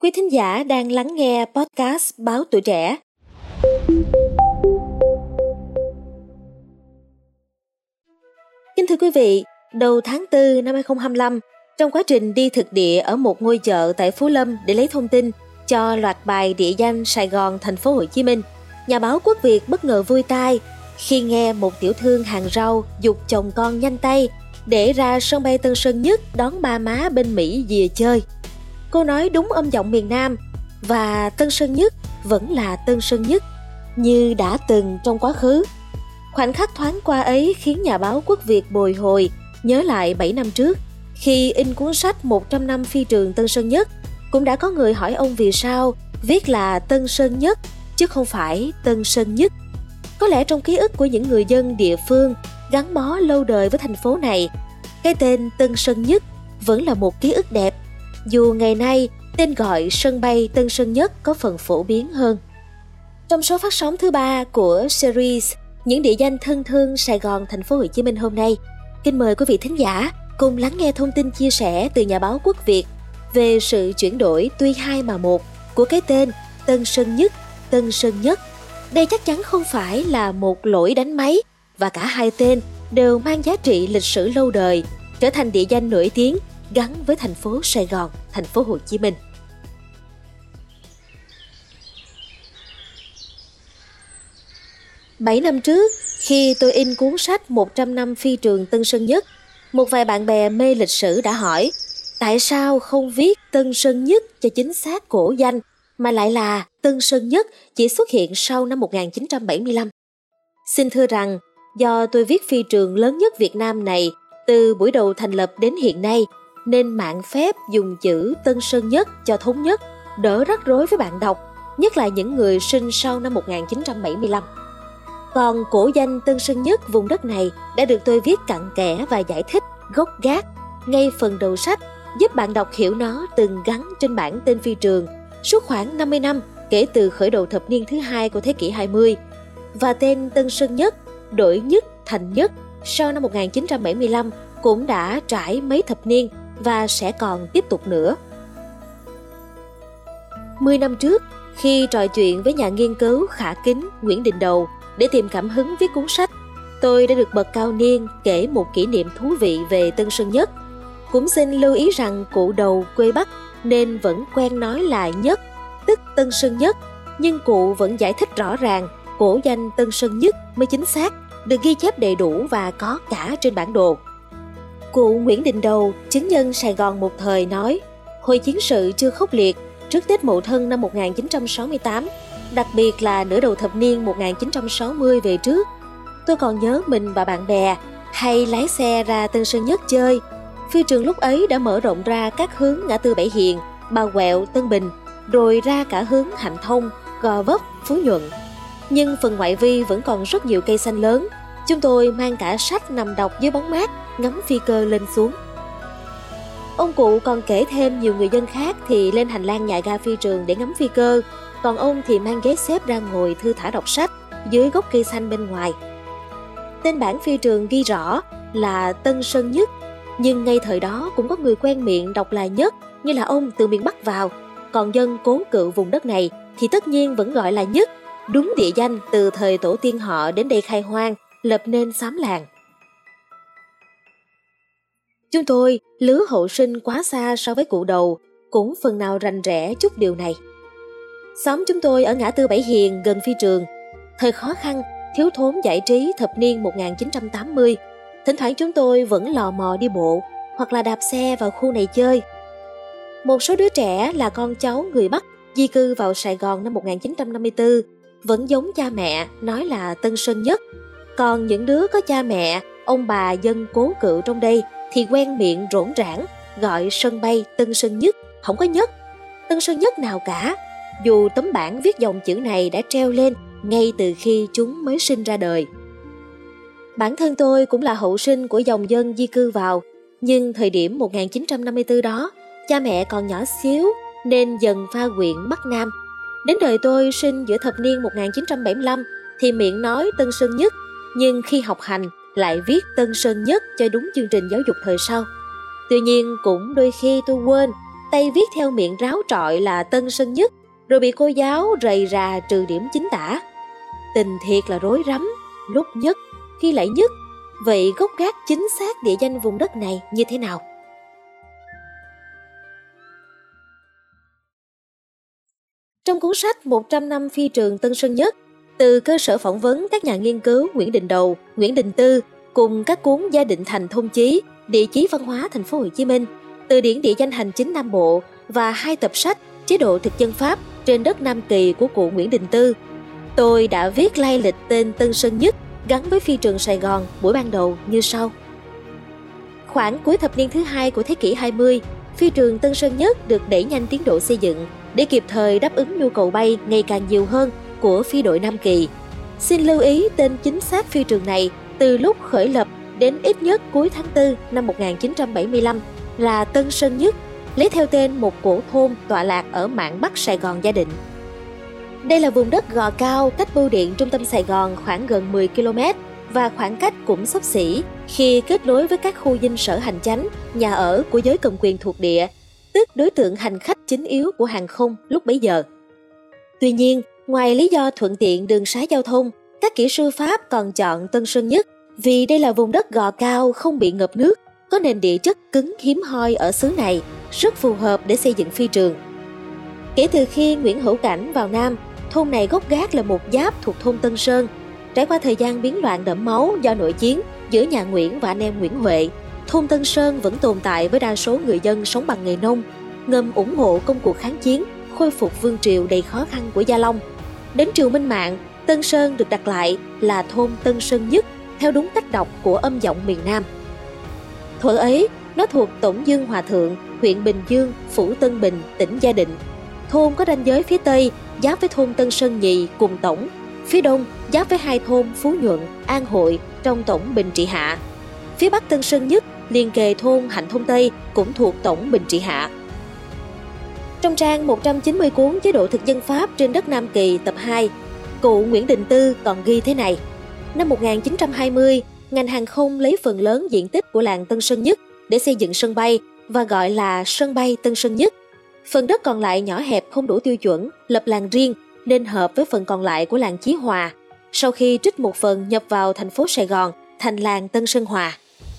Quý thính giả đang lắng nghe podcast Báo Tuổi Trẻ. Kính thưa quý vị, đầu tháng 4 năm 2025, trong quá trình đi thực địa ở một ngôi chợ tại Phú Lâm để lấy thông tin cho loạt bài địa danh Sài Gòn, thành phố Hồ Chí Minh, nhà báo Quốc Việt bất ngờ vui tai khi nghe một tiểu thương hàng rau giục chồng con nhanh tay để ra sân bay Tân Sơn Nhất đón ba má bên Mỹ về chơi. Cô nói đúng âm giọng miền Nam và Tân Sơn Nhất vẫn là Tân Sơn Nhất như đã từng trong quá khứ. Khoảnh khắc thoáng qua ấy khiến nhà báo Quốc Việt bồi hồi nhớ lại 7 năm trước, khi in cuốn sách 100 năm phi trường Tân Sơn Nhất, cũng đã có người hỏi ông vì sao viết là Tân Sơn Nhất chứ không phải Tân Sơn Nhất. Có lẽ trong ký ức của những người dân địa phương gắn bó lâu đời với thành phố này, cái tên Tân Sơn Nhất vẫn là một ký ức đẹp, dù ngày nay tên gọi sân bay Tân Sơn Nhất có phần phổ biến hơn. Trong số phát sóng thứ 3 của series Những địa danh thân thương Sài Gòn, thành phố Hồ Chí Minh hôm nay, kính mời quý vị thính giả cùng lắng nghe thông tin chia sẻ từ nhà báo Quốc Việt về sự chuyển đổi tuy hai mà một của cái tên Tân Sơn Nhất, Tân Sơn Nhất. Đây chắc chắn không phải là một lỗi đánh máy, và cả hai tên đều mang giá trị lịch sử lâu đời, trở thành địa danh nổi tiếng gắn với thành phố Sài Gòn, thành phố Hồ Chí Minh. Bảy năm trước, khi tôi in cuốn sách 100 năm phi trường Tân Sơn Nhất, một vài bạn bè mê lịch sử đã hỏi tại sao không viết Tân Sơn Nhất cho chính xác cổ danh mà lại là Tân Sơn Nhất chỉ xuất hiện sau năm 1975. Xin thưa rằng, do tôi viết phi trường lớn nhất Việt Nam này từ buổi đầu thành lập đến hiện nay, nên mạn phép dùng chữ Tân Sơn Nhất cho thống nhất, đỡ rắc rối với bạn đọc, nhất là những người sinh sau năm 1975. Còn cổ danh Tân Sơn Nhất vùng đất này đã được tôi viết cặn kẽ và giải thích gốc gác ngay phần đầu sách, giúp bạn đọc hiểu nó từng gắn trên bảng tên phi trường suốt khoảng 50 năm kể từ khởi đầu thập niên thứ 2 của thế kỷ 20. Và tên Tân Sơn Nhất đổi nhất thành Nhất sau năm 1975 cũng đã trải mấy thập niên và sẽ còn tiếp tục nữa. 10 năm trước, khi trò chuyện với nhà nghiên cứu khả kính Nguyễn Đình Đầu để tìm cảm hứng viết cuốn sách, tôi đã được bậc cao niên kể một kỷ niệm thú vị về Tân Sơn Nhất. Cũng xin lưu ý rằng cụ Đầu quê Bắc nên vẫn quen nói là Nhất, tức Tân Sơn Nhất, nhưng cụ vẫn giải thích rõ ràng cổ danh Tân Sơn Nhất mới chính xác, được ghi chép đầy đủ và có cả trên bản đồ. Cụ Nguyễn Đình Đầu, chứng nhân Sài Gòn một thời nói, hồi chiến sự chưa khốc liệt, trước Tết Mậu Thân năm 1968, đặc biệt là nửa đầu thập niên 1960 về trước, tôi còn nhớ mình và bạn bè hay lái xe ra Tân Sơn Nhất chơi. Phi trường lúc ấy đã mở rộng ra các hướng ngã tư Bảy Hiền, Bà Quẹo, Tân Bình, rồi ra cả hướng Hạnh Thông, Gò Vấp, Phú Nhuận. Nhưng phần ngoại vi vẫn còn rất nhiều cây xanh lớn. Chúng tôi mang cả sách nằm đọc dưới bóng mát, ngắm phi cơ lên xuống. Ông cụ còn kể thêm nhiều người dân khác thì lên hành lang nhà ga phi trường để ngắm phi cơ, còn ông thì mang ghế xếp ra ngồi thư thả đọc sách dưới gốc cây xanh bên ngoài. Tên bảng phi trường ghi rõ là Tân Sơn Nhất, nhưng ngay thời đó cũng có người quen miệng đọc là Nhất, như là ông từ miền Bắc vào. Còn dân cố cựu vùng đất này thì tất nhiên vẫn gọi là Nhất, đúng địa danh từ thời tổ tiên họ đến đây khai hoang, lập nên xóm làng. Chúng tôi, lứa hậu sinh quá xa so với cụ Đầu, cũng phần nào rành rẽ chút điều này. Xóm chúng tôi ở ngã tư Bảy Hiền gần phi trường. Thời khó khăn, thiếu thốn giải trí thập niên 1980, thỉnh thoảng chúng tôi vẫn lò mò đi bộ hoặc là đạp xe vào khu này chơi. Một số đứa trẻ là con cháu người Bắc di cư vào Sài Gòn năm 1954 vẫn giống cha mẹ nói là Tân Sơn Nhất. Còn những đứa có cha mẹ, ông bà dân cố cựu trong đây thì quen miệng rỗn rãng gọi sân bay Tân Sơn Nhất, không có Nhất, Tân Sơn Nhất nào cả, dù tấm bảng viết dòng chữ này đã treo lên ngay từ khi chúng mới sinh ra đời. Bản thân tôi cũng là hậu sinh của dòng dân di cư vào, nhưng thời điểm 1954 đó, cha mẹ còn nhỏ xíu nên dần pha quyện Bắc Nam. Đến đời tôi sinh giữa thập niên 1975 thì miệng nói Tân Sơn Nhất, nhưng khi học hành lại viết Tân Sơn Nhất cho đúng chương trình giáo dục thời sau. Tuy nhiên cũng đôi khi tôi quên tay viết theo miệng ráo trọi là Tân Sơn Nhất, rồi bị cô giáo rầy rà trừ điểm chính tả. Tình thiệt là rối rắm, lúc nhất, khi lại nhất. Vậy gốc gác chính xác địa danh vùng đất này như thế nào? Trong cuốn sách 100 năm phi trường Tân Sơn Nhất, từ cơ sở phỏng vấn các nhà nghiên cứu Nguyễn Đình Đầu, Nguyễn Đình Tư cùng các cuốn Gia Định Thành Thông Chí, Địa chí văn hóa Thành phố Hồ Chí Minh, từ điển địa danh hành chính Nam Bộ và 2 tập sách Chế độ thực dân Pháp trên đất Nam Kỳ của cụ Nguyễn Đình Tư, tôi đã viết lai lịch tên Tân Sơn Nhất gắn với phi trường Sài Gòn buổi ban đầu như sau. Khoảng cuối thập niên thứ 2 của thế kỷ 20, phi trường Tân Sơn Nhất được đẩy nhanh tiến độ xây dựng để kịp thời đáp ứng nhu cầu bay ngày càng nhiều hơn của phi đội Nam Kỳ. Xin lưu ý tên chính xác phi trường này từ lúc khởi lập đến ít nhất cuối tháng 4 năm 1975 là Tân Sơn Nhất, lấy theo tên một cổ thôn tọa lạc ở mạn Bắc Sài Gòn Gia Định. Đây là vùng đất gò cao cách bưu điện trung tâm Sài Gòn khoảng gần 10 km và khoảng cách cũng xấp xỉ khi kết nối với các khu dinh sở hành chánh, nhà ở của giới cầm quyền thuộc địa, tức đối tượng hành khách chính yếu của hàng không lúc bấy giờ. Tuy nhiên, ngoài lý do thuận tiện đường xá giao thông, các kỹ sư Pháp còn chọn Tân Sơn Nhất vì đây là vùng đất gò cao không bị ngập nước, có nền địa chất cứng hiếm hoi ở xứ này, rất phù hợp để xây dựng phi trường. Kể từ khi Nguyễn Hữu Cảnh vào Nam, thôn này gốc gác là một giáp thuộc thôn Tân Sơn. Trải qua thời gian biến loạn đẫm máu do nội chiến giữa nhà Nguyễn và anh em Nguyễn Huệ, thôn Tân Sơn vẫn tồn tại với đa số người dân sống bằng nghề nông, ngầm ủng hộ công cuộc kháng chiến, khôi phục vương triều đầy khó khăn của Gia Long. Đến triều Minh Mạng, Tân Sơn được đặt lại là thôn Tân Sơn Nhất theo đúng cách đọc của âm giọng miền Nam. Thuở ấy, nó thuộc Tổng Dương Hòa Thượng, huyện Bình Dương, phủ Tân Bình, tỉnh Gia Định. Thôn có ranh giới phía Tây giáp với thôn Tân Sơn Nhì cùng tổng, phía Đông giáp với 2 thôn Phú Nhuận, An Hội trong tổng Bình Trị Hạ. Phía Bắc Tân Sơn Nhất liền kề thôn Hạnh Thông Tây cũng thuộc tổng Bình Trị Hạ. Trong trang 190 cuốn Chế độ thực dân Pháp trên đất Nam Kỳ tập 2, cụ Nguyễn Đình Tư còn ghi thế này. Năm 1920, ngành hàng không lấy phần lớn diện tích của làng Tân Sơn Nhất để xây dựng sân bay và gọi là sân bay Tân Sơn Nhất. Phần đất còn lại nhỏ hẹp không đủ tiêu chuẩn, lập làng riêng nên hợp với phần còn lại của làng Chí Hòa. Sau khi trích một phần nhập vào thành phố Sài Gòn thành làng Tân Sơn Hòa.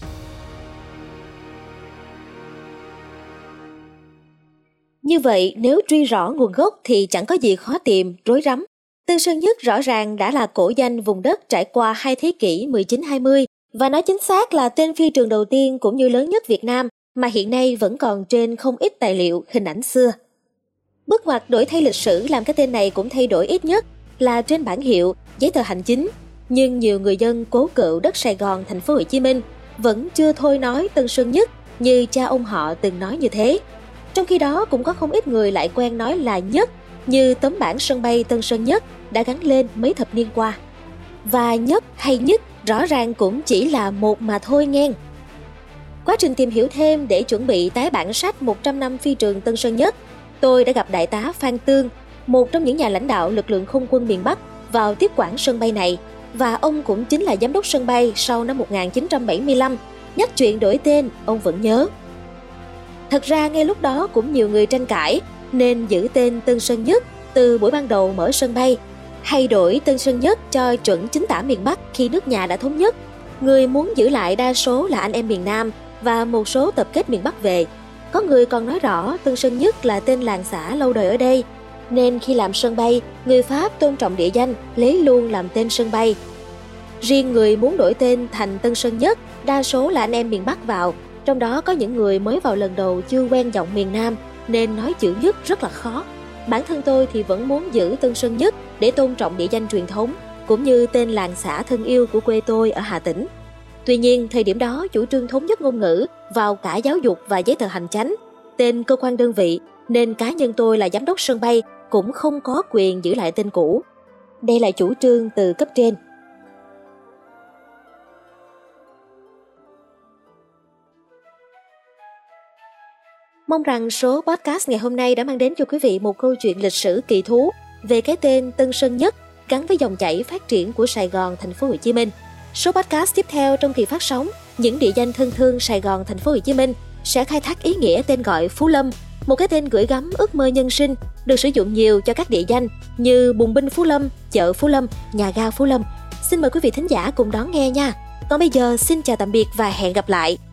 Như vậy, nếu truy rõ nguồn gốc thì chẳng có gì khó tìm, rối rắm. Tân Sơn Nhất rõ ràng đã là cổ danh vùng đất trải qua 2 thế kỷ 19-20 và nó chính xác là tên phi trường đầu tiên cũng như lớn nhất Việt Nam mà hiện nay vẫn còn trên không ít tài liệu hình ảnh xưa. Bước ngoặt đổi thay lịch sử làm cái tên này cũng thay đổi ít nhất là trên bản hiệu, giấy tờ hành chính, nhưng nhiều người dân cố cựu đất Sài Gòn, thành phố Hồ Chí Minh vẫn chưa thôi nói Tân Sơn Nhất như cha ông họ từng nói như thế. Trong khi đó cũng có không ít người lại quen nói là Nhất, như tấm bảng sân bay Tân Sơn Nhất đã gắn lên mấy thập niên qua. Và Nhất hay Nhất rõ ràng cũng chỉ là một mà thôi ngang. Quá trình tìm hiểu thêm để chuẩn bị tái bản sách 100 năm phi trường Tân Sơn Nhất, tôi đã gặp Đại tá Phan Tương, một trong những nhà lãnh đạo lực lượng không quân miền Bắc vào tiếp quản sân bay này, và ông cũng chính là giám đốc sân bay sau năm 1975. Nhắc chuyện đổi tên, ông vẫn nhớ. Thật ra ngay lúc đó cũng nhiều người tranh cãi nên giữ tên Tân Sơn Nhất từ buổi ban đầu mở sân bay, hay đổi Tân Sơn Nhất cho chuẩn chính tả miền Bắc khi nước nhà đã thống nhất. Người muốn giữ lại đa số là anh em miền Nam và một số tập kết miền Bắc về. Có người còn nói rõ Tân Sơn Nhất là tên làng xã lâu đời ở đây, nên khi làm sân bay, người Pháp tôn trọng địa danh, lấy luôn làm tên sân bay. Riêng người muốn đổi tên thành Tân Sơn Nhất, đa số là anh em miền Bắc vào, trong đó có những người mới vào lần đầu chưa quen giọng miền Nam, nên nói chữ Nhất rất là khó. Bản thân tôi thì vẫn muốn giữ Tân Sơn Nhất để tôn trọng địa danh truyền thống, cũng như tên làng xã thân yêu của quê tôi ở Hà Tĩnh. Tuy nhiên, thời điểm đó chủ trương thống nhất ngôn ngữ vào cả giáo dục và giấy tờ hành chánh, tên cơ quan đơn vị, nên cá nhân tôi là giám đốc sân bay cũng không có quyền giữ lại tên cũ. Đây là chủ trương từ cấp trên. Mong rằng số podcast ngày hôm nay đã mang đến cho quý vị một câu chuyện lịch sử kỳ thú về cái tên Tân Sơn Nhất gắn với dòng chảy phát triển của Sài Gòn, thành phố Hồ Chí Minh. Số podcast tiếp theo trong kỳ phát sóng Những địa danh thân thương Sài Gòn, thành phố Hồ Chí Minh sẽ khai thác ý nghĩa tên gọi Phú Lâm một cái tên gửi gắm ước mơ nhân sinh, được sử dụng nhiều cho các địa danh như Bùng binh Phú Lâm, chợ Phú Lâm, nhà ga Phú Lâm. Xin mời quý vị thính giả cùng đón nghe nha. Còn bây giờ xin chào tạm biệt và hẹn gặp lại.